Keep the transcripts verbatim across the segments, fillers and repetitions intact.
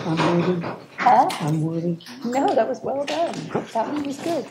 unworthy? Huh? Unworthy? No, that was well done. That one was good.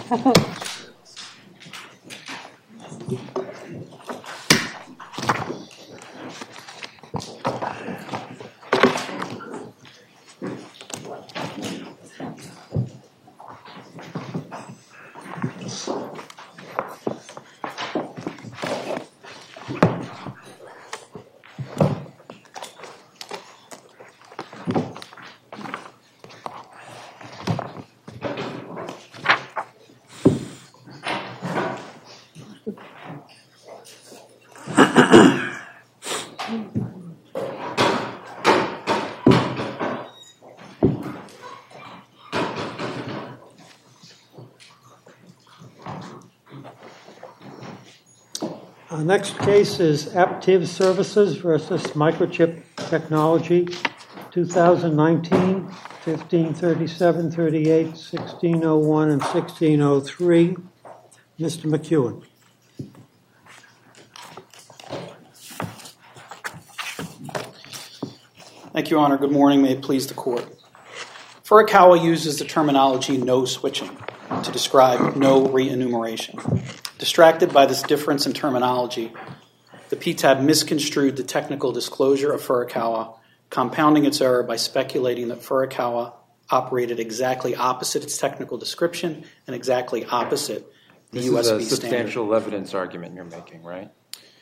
Our next case is Aptiv Services versus Microchip Technology, twenty nineteen, fifteen thirty-seven, thirty-eight, sixteen oh one, and sixteen oh three. Mister McEwen. Thank you, Your Honor. Good morning. May it please the Court. Furukawa uses the terminology no switching to describe no re-enumeration. Distracted by this difference in terminology, the P T A B misconstrued the technical disclosure of Furukawa, compounding its error by speculating that Furukawa operated exactly opposite its technical description and exactly opposite the this U S B is a substantial standard. Evidence argument you're making, right?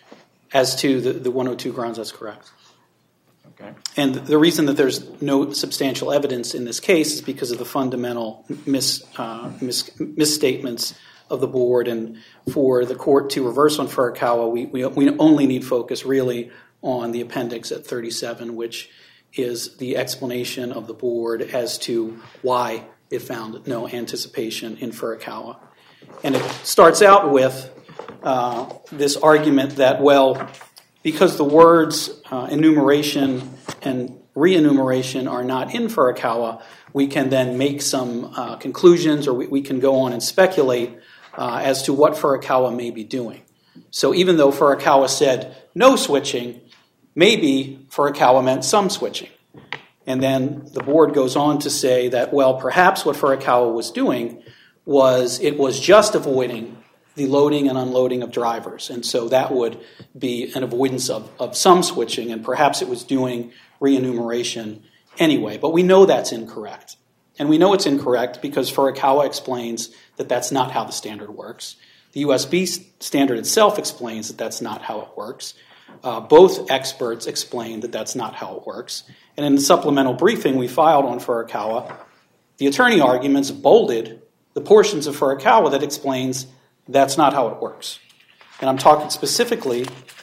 As to the, the one oh two grounds, that's correct. Okay. And the reason that there's no substantial evidence in this case is because of the fundamental mis, uh, mis, misstatements of the board. And for the court to reverse on Furukawa, we, we, we only need focus really on the appendix at thirty-seven, which is the explanation of the board as to why it found no anticipation in Furukawa. And it starts out with uh, this argument that, well, because the words uh, enumeration and re-enumeration are not in Furukawa, we can then make some uh, conclusions, or we, we can go on and speculate uh, as to what Furukawa may be doing. So even though Furukawa said no switching, maybe Furukawa meant some switching. And then the board goes on to say that, well, perhaps what Furukawa was doing was it was just avoiding the loading and unloading of drivers. And so that would be an avoidance of, of some switching, and perhaps it was doing re-enumeration anyway. But we know that's incorrect. And we know it's incorrect because Furukawa explains that that's not how the standard works. The U S B standard itself explains that that's not how it works. Uh, both experts explain that that's not how it works. And in the supplemental briefing we filed on Furukawa, the attorney arguments bolded the portions of Furukawa that explains that's not how it works. And I'm talking specifically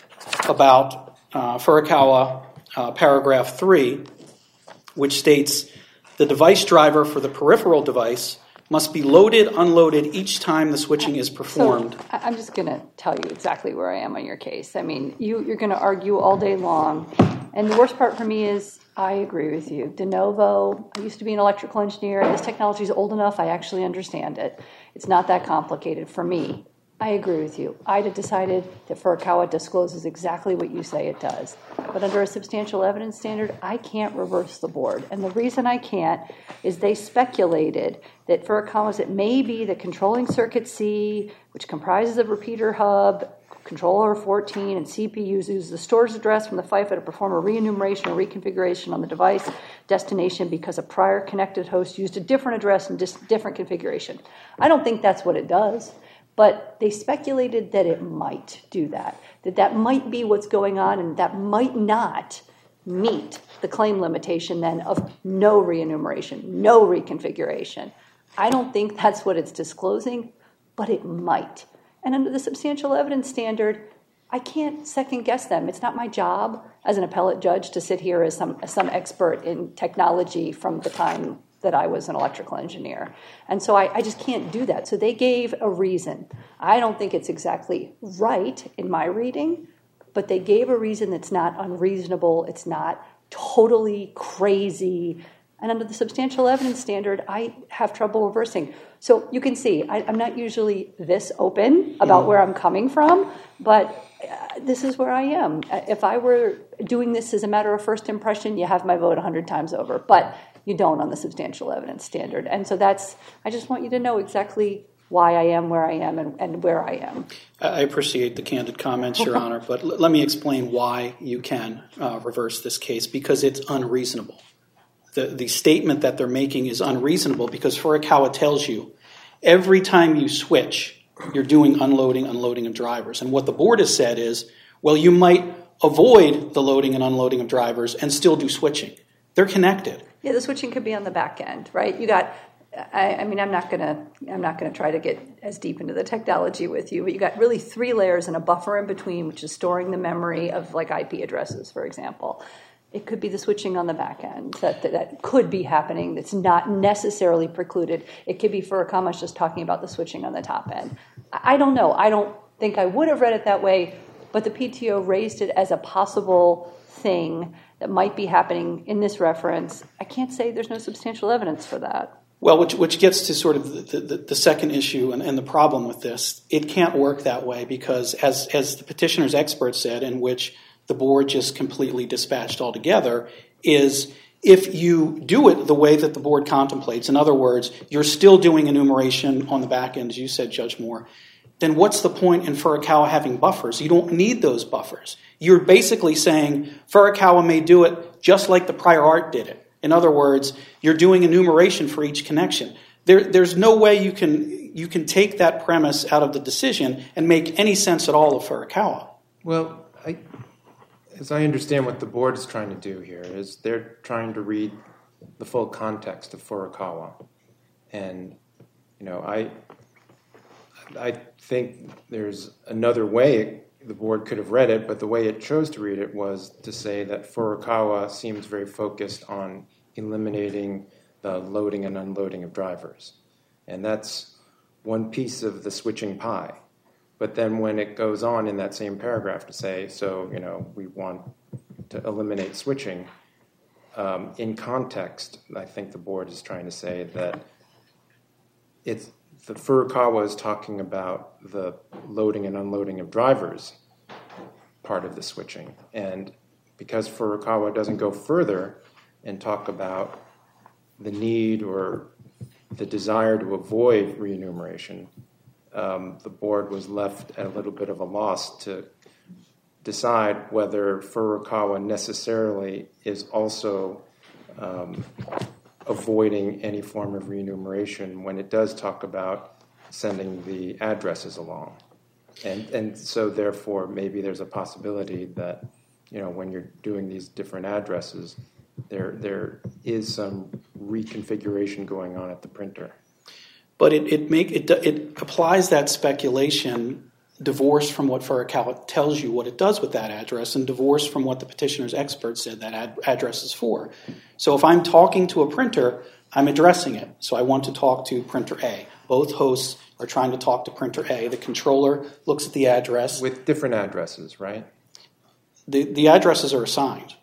about uh, Furukawa uh, paragraph three, which states the device driver for the peripheral device must be loaded, unloaded each time the switching is performed. So I'm just going to tell you exactly where I am on your case. I mean, you, you're going to argue all day long. And the worst part for me is I agree with you. De novo, I used to be an electrical engineer. This technology is old enough, I actually understand it. It's not that complicated for me. I agree with you. I'd have decided that Furukawa discloses exactly what you say it does. But under a substantial evidence standard, I can't reverse the board. And the reason I can't is they speculated that Furukawa's, it may be the controlling circuit C, which comprises a repeater hub, controller fourteen, and C P U uses the storage address from the FIFO to perform a re-enumeration or reconfiguration on the device destination because a prior connected host used a different address and dis- different configuration. I don't think that's what it does. But they speculated that it might do that, that that might be what's going on, and that might not meet the claim limitation then of no re-enumeration, no reconfiguration. I don't think that's what it's disclosing, but it might. And under the substantial evidence standard, I can't second guess them. It's not my job as an appellate judge to sit here as some, as some expert in technology from the time that I was an electrical engineer. And so I, I just can't do that. So they gave a reason. I don't think it's exactly right in my reading, but they gave a reason that's not unreasonable. It's not totally crazy. And under the substantial evidence standard, I have trouble reversing. So you can see, I, I'm not usually this open about where I'm coming from, but uh, this is where I am. If I were doing this as a matter of first impression, you have my vote a hundred times over, but you don't on the substantial evidence standard. And so that's, I just want you to know exactly why I am where I am and, and where I am. I appreciate the candid comments, Your Honor, but l- let me explain why you can uh, reverse this case, because it's unreasonable. The, the statement that they're making is unreasonable because Furukawa tells you every time you switch, you're doing unloading, unloading of drivers. And what the board has said is, well, you might avoid the loading and unloading of drivers and still do switching. They're connected. Yeah, the switching could be on the back end, right? You got, I, I mean, I'm not gonna, I'm not gonna try to get as deep into the technology with you, but you got really three layers and a buffer in between, which is storing the memory of like I P addresses, for example. It could be the switching on the back end that, that, that could be happening. That's not necessarily precluded. It could be Furukawa's just talking about the switching on the top end. I, I don't know. I don't think I would have read it that way, but the P T O raised it as a possible thing that might be happening in this reference. I can't say there's no substantial evidence for that. Well, which, which gets to sort of the, the, the second issue and, and the problem with this. It can't work that way because, as, as the petitioner's expert said, in which the board just completely dispatched altogether, is if you do it the way that the board contemplates, in other words, you're still doing enumeration on the back end, as you said, Judge Moore, then what's the point in Furukawa having buffers? You don't need those buffers. You're basically saying Furukawa may do it just like the prior art did it. In other words, you're doing enumeration for each connection. There, there's no way you can you can take that premise out of the decision and make any sense at all of Furukawa. Well, I, as I understand what the board is trying to do here is they're trying to read the full context of Furukawa. And, you know, I I think there's another way the board could have read it, but the way it chose to read it was to say that Furukawa seems very focused on eliminating the loading and unloading of drivers. And that's one piece of the switching pie. But then when it goes on in that same paragraph to say, so, you know, we want to eliminate switching, um, in context, I think the board is trying to say that it's the Furukawa is talking about the loading and unloading of drivers part of the switching. And because Furukawa doesn't go further and talk about the need or the desire to avoid remuneration, um, the board was left at a little bit of a loss to decide whether Furukawa necessarily is also um, avoiding any form of remuneration when it does talk about sending the addresses along. And and so therefore maybe there's a possibility that, you know, when you're doing these different addresses, there there is some reconfiguration going on at the printer. But it it make it it applies that speculation divorced from what Furukawa tells you what it does with that address, and divorced from what the petitioner's expert said that ad- address is for. So if I'm talking to a printer, I'm addressing it. So I want to talk to printer A. Both hosts are trying to talk to printer A. The controller looks at the address. With different addresses, right? The the addresses are assigned.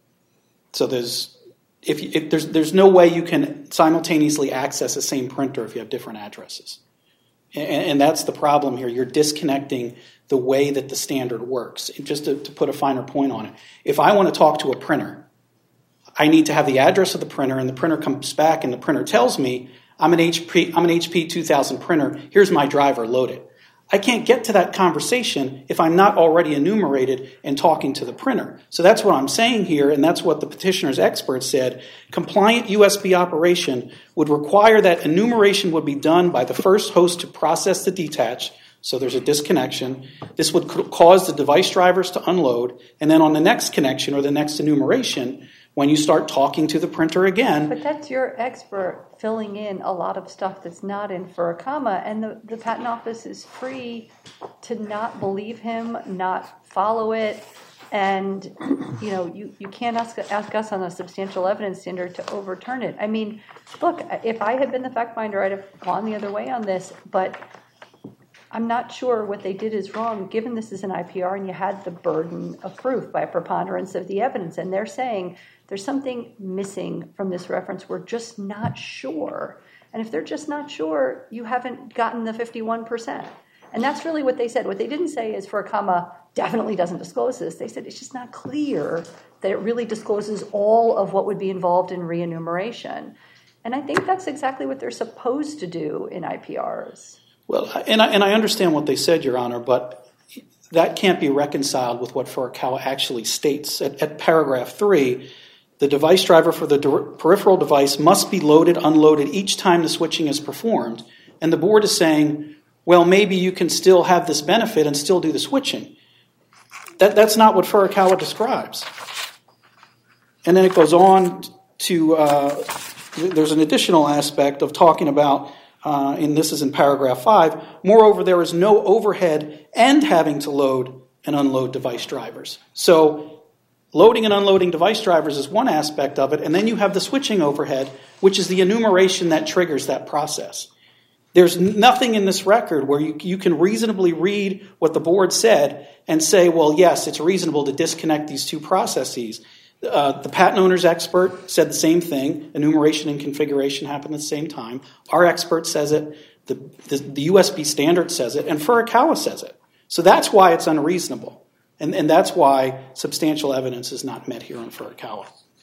So there's if, you, if there's there's no way you can simultaneously access the same printer if you have different addresses. And, and that's the problem here. You're disconnecting the way that the standard works. And just to, to put a finer point on it, if I want to talk to a printer, I need to have the address of the printer, and the printer comes back and the printer tells me, I'm an H P, I'm an H P two thousand printer, here's my driver, load it. I can't get to that conversation if I'm not already enumerated and talking to the printer. So that's what I'm saying here, and that's what the petitioner's expert said. Compliant U S B operation would require that enumeration would be done by the first host to process the detach, so there's a disconnection. This would cause the device drivers to unload, and then on the next connection or the next enumeration, when you start talking to the printer again. But that's your expert filling in a lot of stuff that's not in Furukawa, and the, the patent office is free to not believe him, not follow it, and you know you, you can't ask, ask us on a substantial evidence standard to overturn it. I mean, look, if I had been the fact finder, I'd have gone the other way on this, but I'm not sure what they did is wrong, given this is an I P R and you had the burden of proof by preponderance of the evidence. And they're saying there's something missing from this reference. We're just not sure. And if they're just not sure, you haven't gotten the fifty-one percent. And that's really what they said. What they didn't say is Furukawa definitely doesn't disclose this. They said it's just not clear that it really discloses all of what would be involved in re-enumeration. And I think that's exactly what they're supposed to do in I P Rs. Well, and I, and I understand what they said, Your Honor, but that can't be reconciled with what Furukawa actually states. At, at paragraph three, the device driver for the de- peripheral device must be loaded, unloaded each time the switching is performed. And the board is saying, well, maybe you can still have this benefit and still do the switching. That, that's not what Furukawa describes. And then it goes on to, uh, there's an additional aspect of talking about, uh, and this is in paragraph five, moreover, there is no overhead and having to load and unload device drivers. So loading and unloading device drivers is one aspect of it, and then you have the switching overhead, which is the enumeration that triggers that process. There's nothing in this record where you, you can reasonably read what the board said and say, well, yes, it's reasonable to disconnect these two processes. Uh, the patent owner's expert said the same thing. Enumeration and configuration happen at the same time. Our expert says it. The, the, the U S B standard says it. And Furukawa says it. So that's why it's unreasonable. And, and that's why substantial evidence is not met here on Furukawa.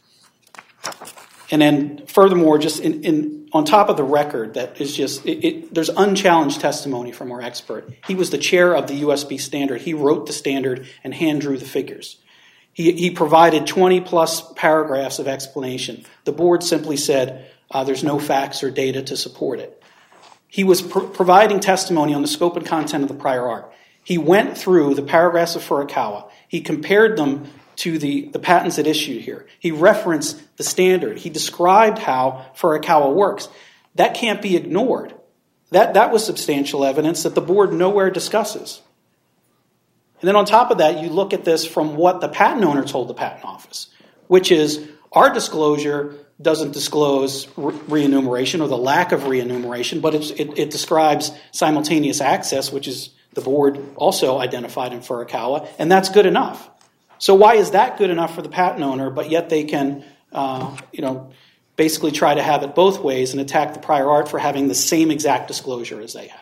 And then furthermore, just in, in on top of the record, that is just, it, it, there's unchallenged testimony from our expert. He was the chair of the U S B standard. He wrote the standard and hand drew the figures. He, he provided twenty plus paragraphs of explanation. The board simply said uh, there's no facts or data to support it. He was pr- providing testimony on the scope and content of the prior art. He went through the paragraphs of Furukawa. He compared them to the, the patents at issue here. He referenced the standard. He described how Furukawa works. That can't be ignored. That, that was substantial evidence that the board nowhere discusses. And then on top of that, you look at this from what the patent owner told the patent office, which is our disclosure doesn't disclose re- re-enumeration or the lack of re-enumeration, but it's, it, it describes simultaneous access, which is the board also identified in Furukawa, and that's good enough. So why is that good enough for the patent owner, but yet they can, uh, you know, basically try to have it both ways and attack the prior art for having the same exact disclosure as they have?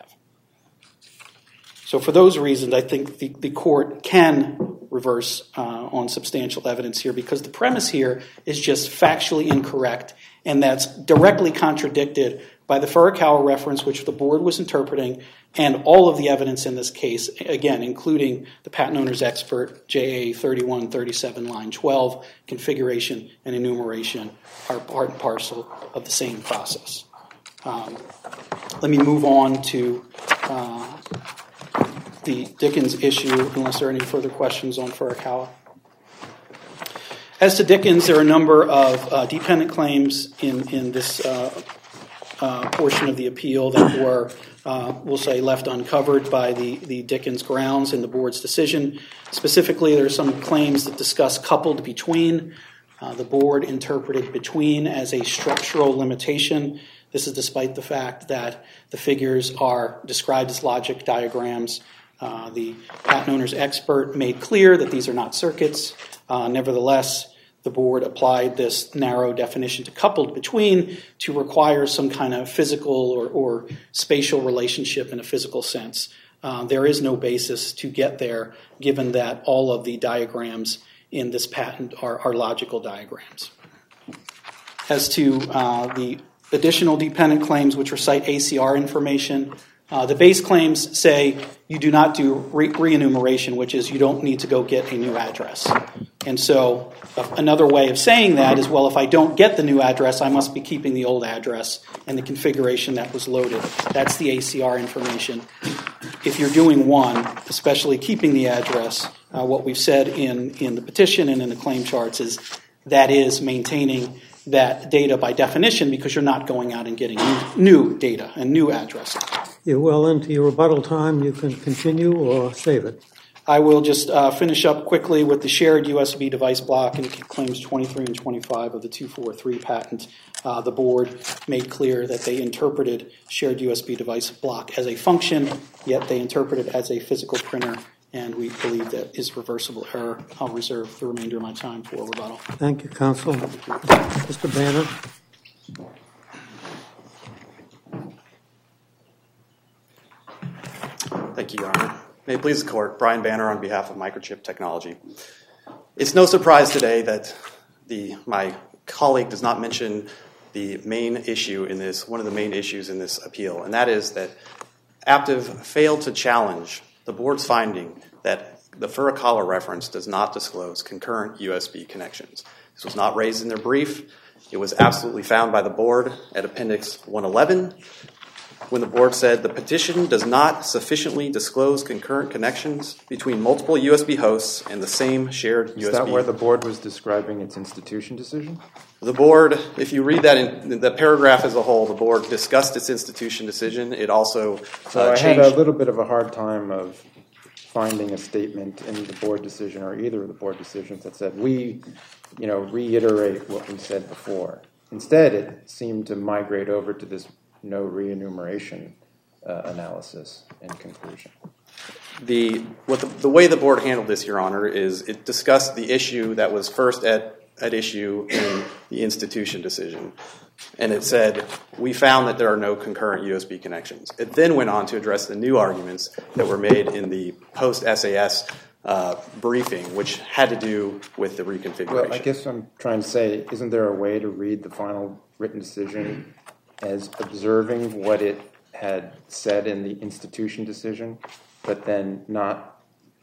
So for those reasons, I think the, the court can reverse uh, on substantial evidence here, because the premise here is just factually incorrect, and that's directly contradicted by the Furukawa reference, which the board was interpreting, and all of the evidence in this case, again, including the patent owner's expert, J A thirty-one thirty-seven, line twelve, configuration and enumeration are part and parcel of the same process. Um, let me move on to uh, the Dickens issue, unless there are any further questions on Furukawa. As to Dickens, there are a number of uh, dependent claims in, in this uh, uh, portion of the appeal that were, uh, we'll say, left uncovered by the, the Dickens grounds in the board's decision. Specifically, there are some claims that discuss coupled between. Uh, the board interpreted between as a structural limitation. This is despite the fact that the figures are described as logic diagrams. Uh, the patent owner's expert made clear that these are not circuits. Uh, nevertheless, the board applied this narrow definition to coupled between to require some kind of physical or, or spatial relationship in a physical sense. Uh, there is no basis to get there, given that all of the diagrams in this patent are, are logical diagrams. As to uh, the additional dependent claims which recite A C R information, Uh, the base claims say you do not do re- re-enumeration, which is you don't need to go get a new address. And so uh, another way of saying that is, well, if I don't get the new address, I must be keeping the old address and the configuration that was loaded. That's the A C R information. If you're doing one, especially keeping the address, uh, what we've said in, in the petition and in the claim charts is that is maintaining that data by definition, because you're not going out and getting new, new data and new addresses. You're well into your rebuttal time. You can continue or save it. I will just uh, finish up quickly with the shared U S B device block and claims twenty-three and twenty-five of the two forty-three patent. Uh, the board made clear that they interpreted shared U S B device block as a function, yet they interpret it as a physical printer, and we believe that is reversible error. I'll reserve the remainder of my time for rebuttal. Thank you, counsel. Mister Banner. Thank Thank you, Your Honor. May it please the Court, Brian Banner on behalf of Microchip Technology. It's no surprise today that the my colleague does not mention the main issue in this, one of the main issues in this appeal, and that is that Aptiv failed to challenge the board's finding that the Furukawa reference does not disclose concurrent U S B connections. This was not raised in their brief. It was absolutely found by the board at Appendix one eleven when the board said the petition does not sufficiently disclose concurrent connections between multiple U S B hosts and the same shared Is U S B. that where the board was describing its institution decision? The board, if you read that in the paragraph as a whole, the board discussed its institution decision. It also So uh, I changed. had a little bit of a hard time of finding a statement in the board decision or either of the board decisions that said we, you know, reiterate what we said before. Instead, it seemed to migrate over to this no re-enumeration uh, analysis in conclusion. The, what the, the way the board handled this, Your Honor, is it discussed the issue that was first at, at issue in the institution decision. And it said, we found that there are no concurrent U S B connections. It then went on to address the new arguments that were made in the post-S A S uh, briefing, which had to do with the reconfiguration. Well, I guess I'm trying to say, isn't there a way to read the final written decision as observing what it had said in the institution decision, but then not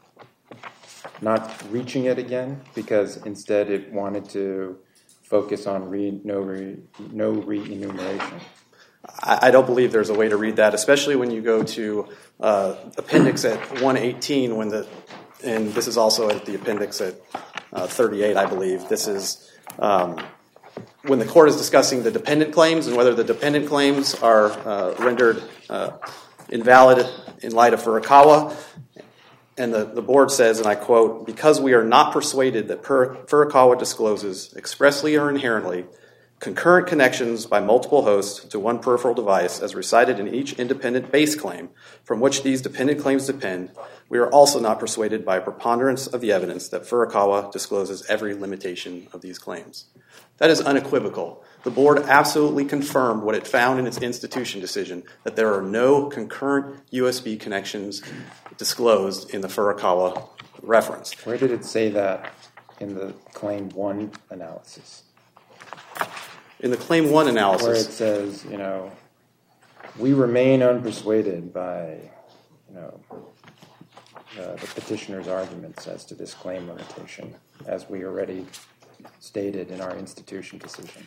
not reaching it again, because instead it wanted to focus on re, no re, no re-enumeration? I, I don't believe there's a way to read that, especially when you go to uh, appendix at one eighteen, when the, and this is also at the appendix at uh, thirty-eight, I believe. This is um, when the court is discussing the dependent claims and whether the dependent claims are uh, rendered uh, invalid in light of Furukawa. And the, the board says, and I quote, because we are not persuaded that per, Furukawa discloses expressly or inherently concurrent connections by multiple hosts to one peripheral device as recited in each independent base claim from which these dependent claims depend, we are also not persuaded by a preponderance of the evidence that Furukawa discloses every limitation of these claims. That is unequivocal. The board absolutely confirmed what it found in its institution decision, that there are no concurrent U S B connections disclosed in the Furukawa reference. Where did it say that in the Claim one analysis? In the Claim one analysis, Where it says, you know, we remain unpersuaded by, you know, uh, the petitioner's arguments as to this claim limitation, as we already stated in our institution decision.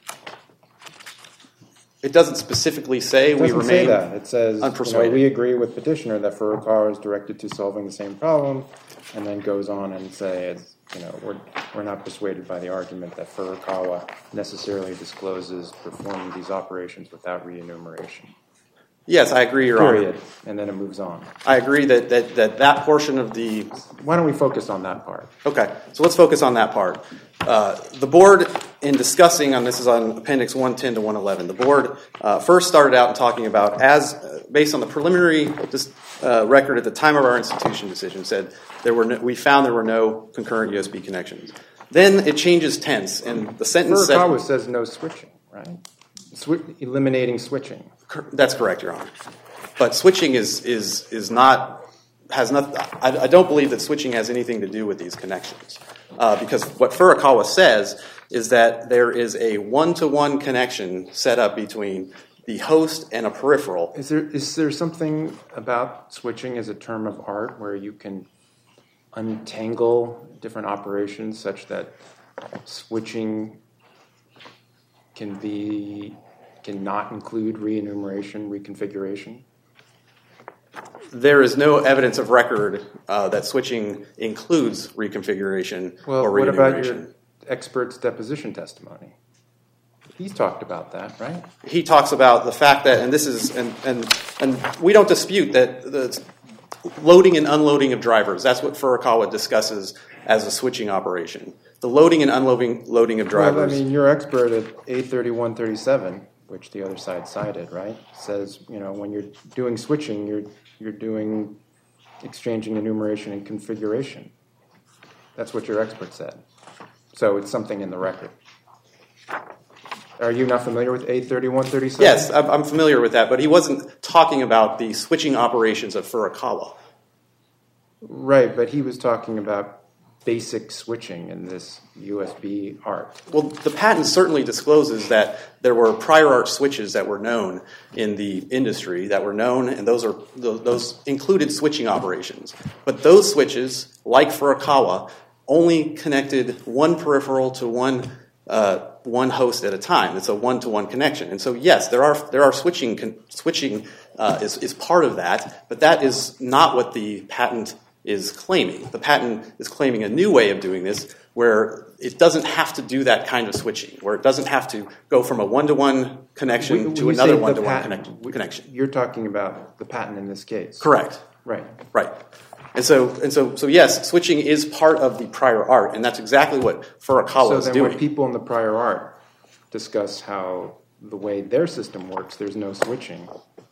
it doesn't specifically say It we doesn't remain say that. It says, you know, unpersuaded. we agree with petitioner that Furukawa is directed to solving the same problem, and then goes on and says, you know, we're, we're not persuaded by the argument that Furukawa necessarily discloses performing these operations without re-enumeration. Yes, I agree, Your Period. Honor. And then it moves on. I agree that, that, that that portion of the... Why don't we focus on that part? Okay, so let's focus on that part. Uh, the board, in discussing, and this is on Appendix one ten to one eleven, the board uh, first started out in talking about, as uh, based on the preliminary uh, record at the time of our institution decision, said there were no, we found there were no concurrent U S B connections. Then it changes tense, and the sentence said... Furukawa says no switching, right? Swi- eliminating switching. That's correct, Your Honor. But switching is is is not has not. I, I don't believe that switching has anything to do with these connections, uh, because what Furukawa says is that there is a one-to-one connection set up between the host and a peripheral. Is there is there something about switching as a term of art where you can untangle different operations such that switching can be can not include re-enumeration, reconfiguration? There is no evidence of record uh, that switching includes reconfiguration Well, or what about re-enumeration. your expert's deposition testimony? He's talked about that, right? He talks about the fact that, and this is, and and and we don't dispute that the loading and unloading of drivers. That's what Furukawa discusses as a switching operation. The loading and unloading loading of drivers. Well, I mean, your expert at A thirty-one thirty-seven, which the other side cited, right, says, you know, when you're doing switching, you're you're doing exchanging enumeration and configuration. That's what your expert said. So it's something in the record. Are you not familiar with A thirty-one thirty-seven? Yes, I'm I'm familiar with that, but he wasn't talking about the switching operations of Furukawa. Right, but he was talking about basic switching in this U S B art. Well, the patent certainly discloses that there were prior art switches that were known in the industry, that were known, and those are those included switching operations. But those switches, like Furukawa, only connected one peripheral to one uh, one host at a time. It's a one-to-one connection. And so, yes, there are there are switching switching uh, is is part of that, but that is not what the patent is claiming. The patent is claiming a new way of doing this where it doesn't have to do that kind of switching, where it doesn't have to go from a one-to-one connection When to you another say the one-to-one patent, connect- connection. You're talking about the patent in this case. Correct. Right. Right. And so, and so, so yes, switching is part of the prior art, and that's exactly what Furukawa So is then doing. when people in the prior art discuss how the way their system works, there's no switching,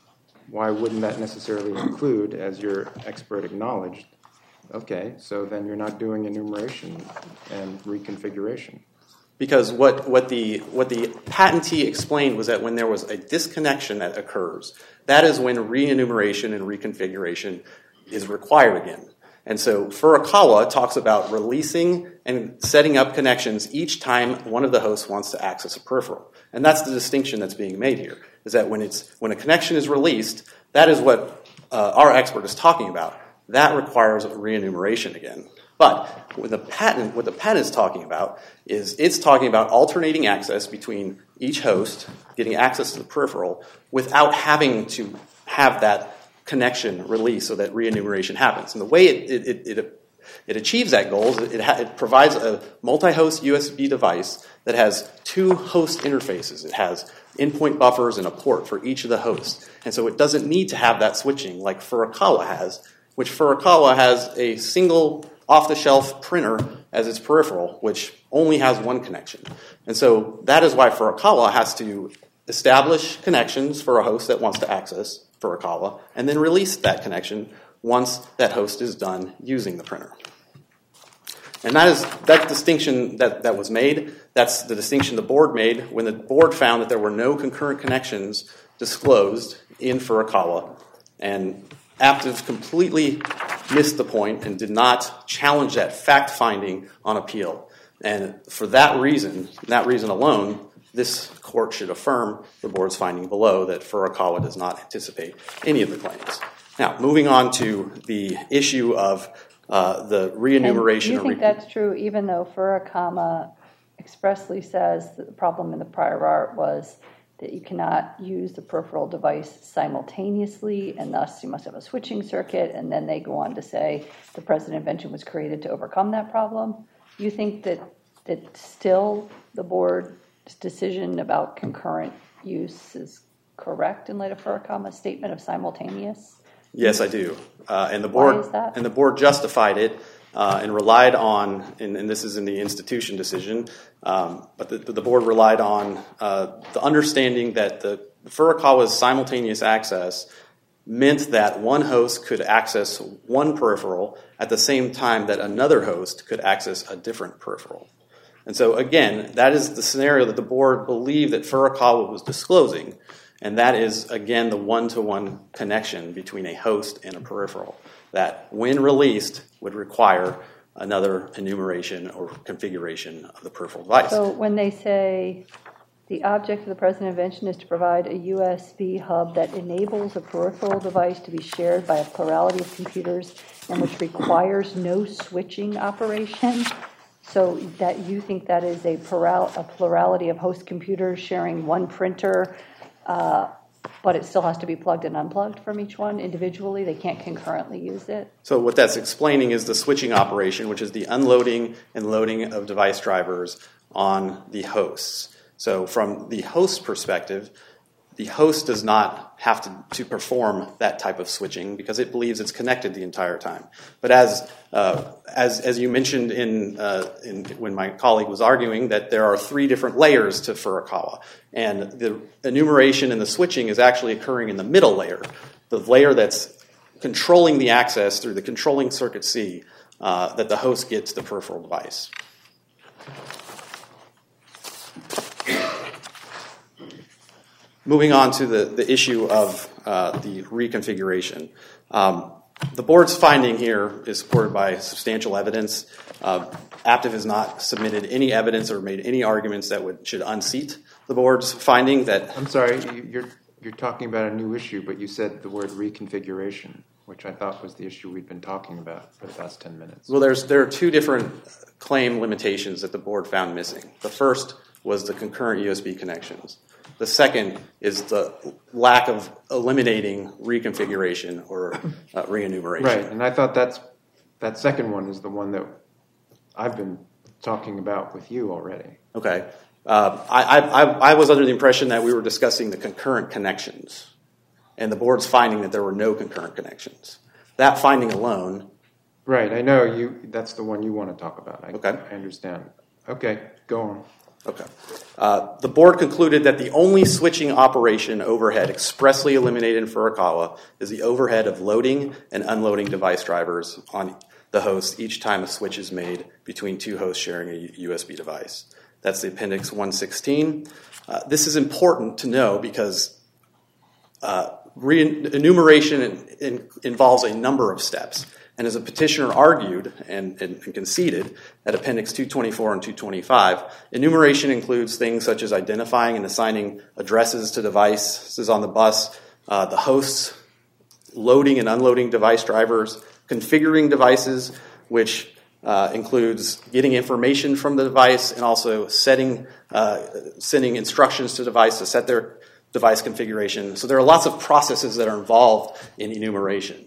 why wouldn't that necessarily include, as your expert acknowledged, okay, so then you're not doing enumeration and reconfiguration. Because what, what the what the patentee explained was that when there was a disconnection that occurs, that is when re-enumeration and reconfiguration is required again. And so Furukawa talks about releasing and setting up connections each time one of the hosts wants to access a peripheral. And that's the distinction that's being made here, is that when it's when a connection is released, that is what uh, our expert is talking about. That requires re-enumeration again. But what the patent, what the patent is talking about is it's talking about alternating access between each host, getting access to the peripheral, without having to have that connection released so that re-enumeration happens. And the way it it, it, it, it achieves that goal is it, ha- it provides a multi-host U S B device that has two host interfaces. It has endpoint buffers and a port for each of the hosts. And so it doesn't need to have that switching like Furukawa has, which Furukawa has a single off-the-shelf printer as its peripheral, which only has one connection. And so that is why Furukawa has to establish connections for a host that wants to access Furukawa, and then release that connection once that host is done using the printer. And that is that distinction that, that was made. That's the distinction the board made when the board found that there were no concurrent connections disclosed in Furukawa, and Aptiv completely missed the point and did not challenge that fact-finding on appeal. And for that reason, that reason alone, this court should affirm the board's finding below that Furukawa does not anticipate any of the claims. Now, moving on to the issue of uh, the re-enumeration. And do you think re- that's true even though Furukawa expressly says that the problem in the prior art was that you cannot use the peripheral device simultaneously, and thus you must have a switching circuit, and then they go on to say the present invention was created to overcome that problem? You think that, that still the board's decision about concurrent use is correct in light of Furukawa's statement of simultaneous? Yes, I do. Uh, and the board Why is that? and the board justified it uh, and relied on, and, and this is in the institution decision, um, but the, the board relied on uh, the understanding that the Furukawa's simultaneous access meant that one host could access one peripheral at the same time that another host could access a different peripheral. And so, again, that is the scenario that the board believed that Furukawa was disclosing, and that is, again, the one-to-one connection between a host and a peripheral that, when released, would require another enumeration or configuration of the peripheral device. So when they say the object of the present invention is to provide a U S B hub that enables a peripheral device to be shared by a plurality of computers and which requires no switching operation, so that you think that is a, plural, a plurality of host computers sharing one printer, uh, but it still has to be plugged and unplugged from each one individually? They can't concurrently use it? So what that's explaining is the switching operation, which is the unloading and loading of device drivers on the hosts. So from the host perspective, the host does not have to, to perform that type of switching because it believes it's connected the entire time. But as uh, as as you mentioned in, uh, in when my colleague was arguing that there are three different layers to Furukawa, and the enumeration and the switching is actually occurring in the middle layer, the layer that's controlling the access through the controlling circuit C uh, that the host gets the peripheral device. moving on to the, the issue of uh, the reconfiguration. Um, the board's finding here is supported by substantial evidence. Uh, Aptiv has not submitted any evidence or made any arguments that would should unseat the board's finding that... I'm sorry, you- you're, you're talking about a new issue, but you said the word reconfiguration, which I thought was the issue we'd been talking about for the past ten minutes. Well, there's there are two different claim limitations that the board found missing. The first was the concurrent U S B connections. The second is the lack of eliminating reconfiguration or uh, reenumeration. Right, and I thought that's that second one is the one that I've been talking about with you already. Okay. Uh, I, I, I was under the impression that we were discussing the concurrent connections, and the board's finding that there were no concurrent connections. That finding alone... Right, I know you. That's the one you want to talk about. I, Okay. I understand. Okay, go on. Okay. Uh, the board concluded that the only switching operation overhead expressly eliminated in Furukawa is the overhead of loading and unloading device drivers on the host each time a switch is made between two hosts sharing a U S B device. That's the appendix one sixteen. Uh, this is important to know because uh, re- enumeration in, in, involves a number of steps. And as a petitioner argued and, and, and conceded at Appendix two twenty-four and two twenty-five, enumeration includes things such as identifying and assigning addresses to devices on the bus, uh, the hosts, loading and unloading device drivers, configuring devices, which uh, includes getting information from the device and also setting, uh, sending instructions to device to set their device configuration. So there are lots of processes that are involved in enumeration.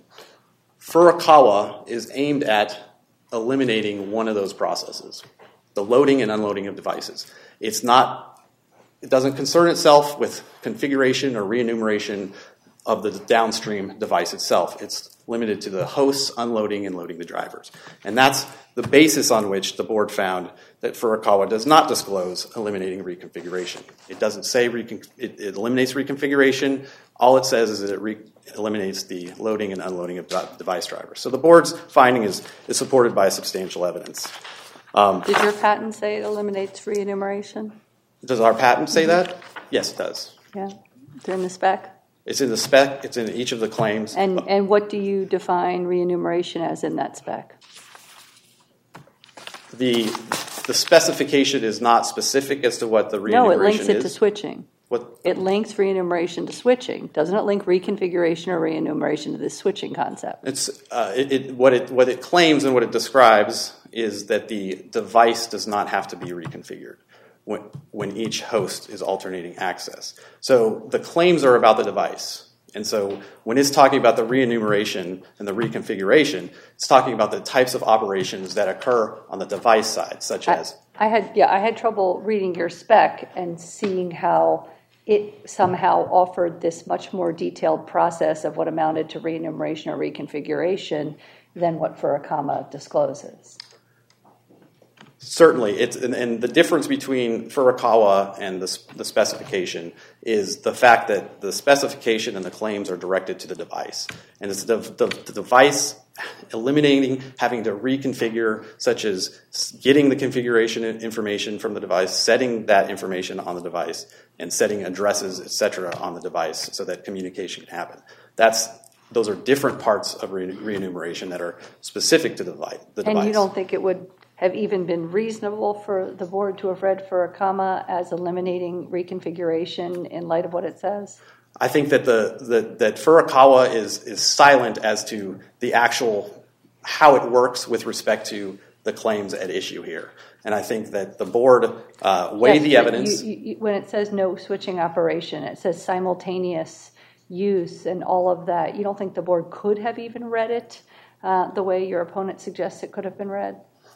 Furukawa is aimed at eliminating one of those processes, the loading and unloading of devices. It's not, it doesn't concern itself with configuration or reenumeration of the downstream device itself. It's limited to the hosts unloading and loading the drivers. And that's the basis on which the board found that Furukawa does not disclose eliminating reconfiguration. It doesn't say recon- it, it eliminates reconfiguration. All it says is that it re- eliminates the loading and unloading of device drivers. So the board's finding is, is supported by substantial evidence. Um, Did your patent say it eliminates reenumeration? does our patent say that? Yes, it does. Yeah. Is it in the spec? It's in the spec. It's in each of the claims. And and what do you define reenumeration as in that spec? The the specification is not specific as to what the reenumeration No, it links is. it to switching. What? It links reenumeration to switching. Doesn't it link reconfiguration or reenumeration to this switching concept? It's uh, it, it what it what it claims and what it describes is that the device does not have to be reconfigured when when each host is alternating access. So the claims are about the device. And so when it's talking about the reenumeration and the reconfiguration, it's talking about the types of operations that occur on the device side, such as... I, I had yeah, I had trouble reading your spec and seeing how it somehow offered this much more detailed process of what amounted to reenumeration or reconfiguration than what Furukawa discloses. Certainly, it's and, and the difference between Furukawa and the, the specification is the fact that the specification and the claims are directed to the device, and it's the, the, the device eliminating having to reconfigure, such as getting the configuration information from the device, setting that information on the device, and setting addresses, et cetera, on the device so that communication can happen. That's those are different parts of re- reenumeration that are specific to the device. The And device. you don't think it would have even been reasonable for the board to have read Furukawa as eliminating reconfiguration in light of what it says? I think that the, the that Furukawa is is silent as to the actual how it works with respect to the claims at issue here, and I think that the board uh, weighed Yes, the but evidence. You, you, when it says no switching operation, it says simultaneous use and all of that. You don't think the board could have even read it uh, the way your opponent suggests it could have been read?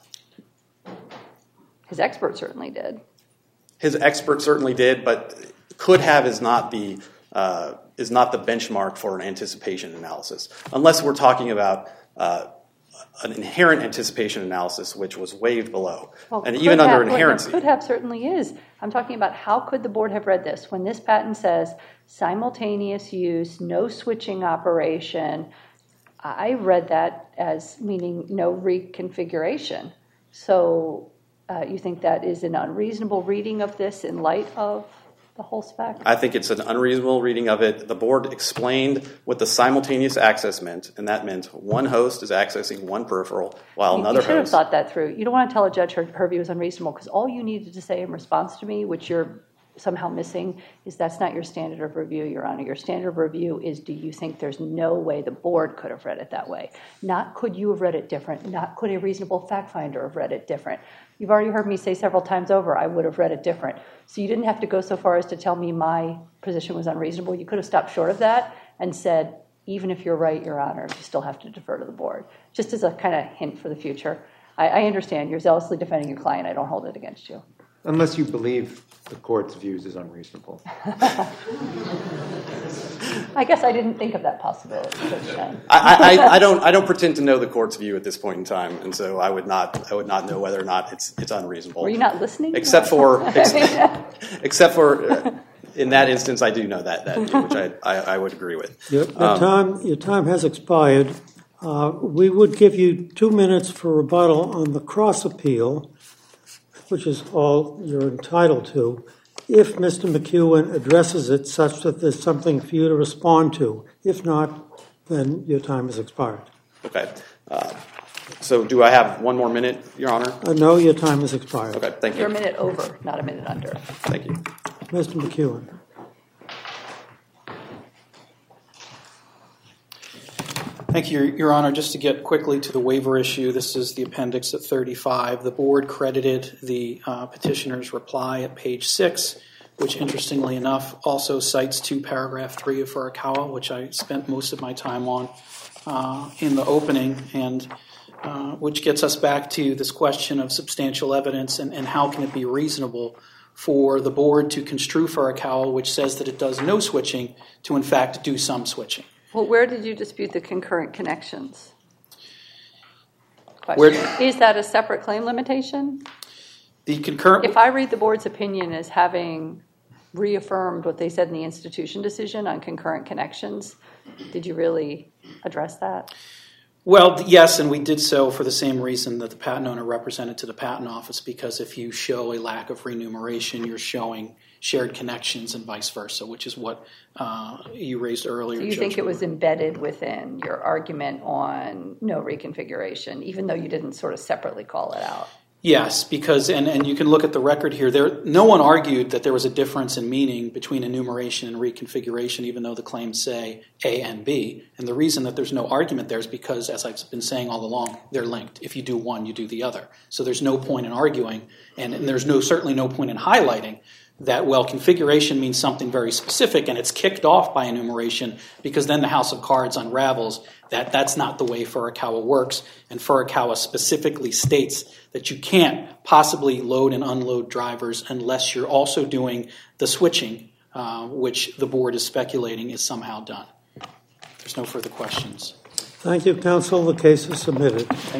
His expert certainly did. His expert certainly did, but could have is not the uh, is not the benchmark for an anticipation analysis, unless we're talking about uh, an inherent anticipation analysis, which was waived below, Well, and could even under have, well, inherency. Could have certainly is. I'm talking about how could the board have read this when this patent says simultaneous use, no switching operation. I read that as meaning no reconfiguration. So uh, you think that is an unreasonable reading of this in light of the whole spec? I think it's an unreasonable reading of it. The board explained what the simultaneous access meant, and that meant one host is accessing one peripheral while You, another you should have host. thought that through. You don't want to tell a judge her, her view is unreasonable because all you needed to say in response to me, which you're somehow missing, is that's not your standard of review, Your Honor. Your standard of review is, do you think there's no way the board could have read it that way? Not could you have read it different, not could a reasonable fact finder have read it different. You've already heard me say several times over, I would have read it different. So you didn't have to go so far as to tell me my position was unreasonable. You could have stopped short of that and said, even if you're right, Your Honor, you still have to defer to the board. Just as a kind of hint for the future. I, I understand you're zealously defending your client. I don't hold it against you. Unless you believe the court's views is unreasonable. I guess I didn't think of that possibility. I, I, I don't. I don't pretend to know the court's view at this point in time, and so I would not. I would not know whether or not it's it's unreasonable. Were you not listening? Except for, ex, except for, uh, in that instance, I do know that that view, which I, I, I would agree with. Your, your Um, time your time has expired. Uh, we would give you two minutes for rebuttal on the cross appeal, which is all you're entitled to, if Mister McEwen addresses it such that there's something for you to respond to. If not, then your time has expired. Okay. Uh, so do I have one more minute, Your Honor? Uh, no, your time has expired. Okay, thank you. You're a minute over, not a minute under. Thank you. Mister McEwen. Thank you, Your Honor. Just to get quickly to the waiver issue, this is the appendix at thirty-five. The board credited the uh, petitioner's reply at page six, which interestingly enough also cites to paragraph three of Furukawa, which I spent most of my time on uh, in the opening, and uh, which gets us back to this question of substantial evidence and, and how can it be reasonable for the board to construe Furukawa, which says that it does no switching, to in fact do some switching. Well, where did you dispute the concurrent connections? Question. Where- Is that a separate claim limitation? The concurrent. If I read the board's opinion as having reaffirmed what they said in the institution decision on concurrent connections, did you really address that? Well, yes, and we did so for the same reason that the patent owner represented to the patent office, because if you show a lack of remuneration, you're showing shared connections and vice versa, which is what uh, you raised earlier. Do you Judge think it was Brewer. embedded within your argument on no reconfiguration, even though you didn't sort of separately call it out? Yes, because, and, and you can look at the record here, there, no one argued that there was a difference in meaning between enumeration and reconfiguration, even though the claims say A and B. And the reason that there's no argument there is because, as I've been saying all along, they're linked. If you do one, you do the other. So there's no point in arguing, and, and there's no certainly no point in highlighting that, well, configuration means something very specific, and it's kicked off by enumeration, because then the house of cards unravels. That that's not the way Furukawa works, and Furukawa specifically states that you can't possibly load and unload drivers unless you're also doing the switching, uh, which the board is speculating is somehow done. There's no further questions. Thank you, counsel. The case is submitted.